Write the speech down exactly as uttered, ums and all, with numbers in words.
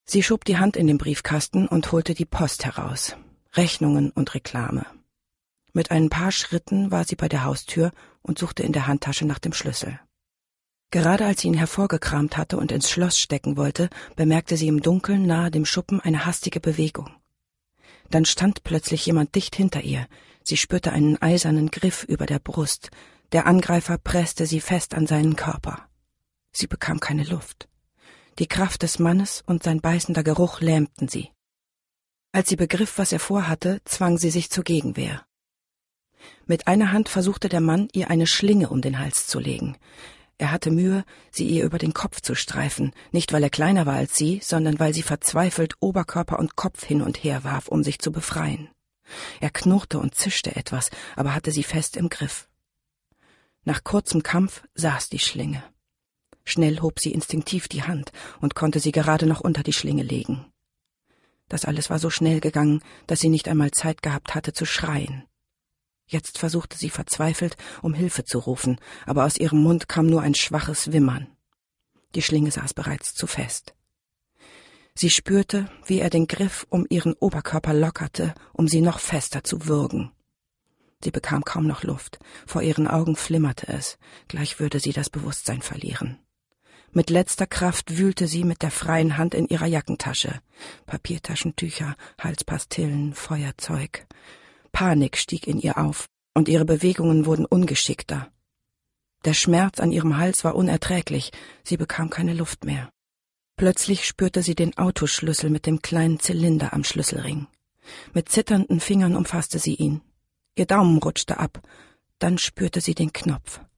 Sie schob die Hand in den Briefkasten und holte die Post heraus. Rechnungen und Reklame. Mit ein paar Schritten war sie bei der Haustür und suchte in der Handtasche nach dem Schlüssel. Gerade als sie ihn hervorgekramt hatte und ins Schloss stecken wollte, bemerkte sie im Dunkeln nahe dem Schuppen eine hastige Bewegung. Dann stand plötzlich jemand dicht hinter ihr. Sie spürte einen eisernen Griff über der Brust. Der Angreifer presste sie fest an seinen Körper. Sie bekam keine Luft. Die Kraft des Mannes und sein beißender Geruch lähmten sie. Als sie begriff, was er vorhatte, zwang sie sich zur Gegenwehr. Mit einer Hand versuchte der Mann, ihr eine Schlinge um den Hals zu legen. Er hatte Mühe, sie ihr über den Kopf zu streifen, nicht weil er kleiner war als sie, sondern weil sie verzweifelt Oberkörper und Kopf hin und her warf, um sich zu befreien. Er knurrte und zischte etwas, aber hatte sie fest im Griff. Nach kurzem Kampf saß die Schlinge. Schnell hob sie instinktiv die Hand und konnte sie gerade noch unter die Schlinge legen. Das alles war so schnell gegangen, dass sie nicht einmal Zeit gehabt hatte zu schreien. Jetzt versuchte sie verzweifelt, um Hilfe zu rufen, aber aus ihrem Mund kam nur ein schwaches Wimmern. Die Schlinge saß bereits zu fest. Sie spürte, wie er den Griff um ihren Oberkörper lockerte, um sie noch fester zu würgen. Sie bekam kaum noch Luft, vor ihren Augen flimmerte es, gleich würde sie das Bewusstsein verlieren. Mit letzter Kraft wühlte sie mit der freien Hand in ihrer Jackentasche. Papiertaschentücher, Halspastillen, Feuerzeug. Panik stieg in ihr auf, und ihre Bewegungen wurden ungeschickter. Der Schmerz an ihrem Hals war unerträglich, sie bekam keine Luft mehr. Plötzlich spürte sie den Autoschlüssel mit dem kleinen Zylinder am Schlüsselring. Mit zitternden Fingern umfasste sie ihn. Ihr Daumen rutschte ab, dann spürte sie den Knopf.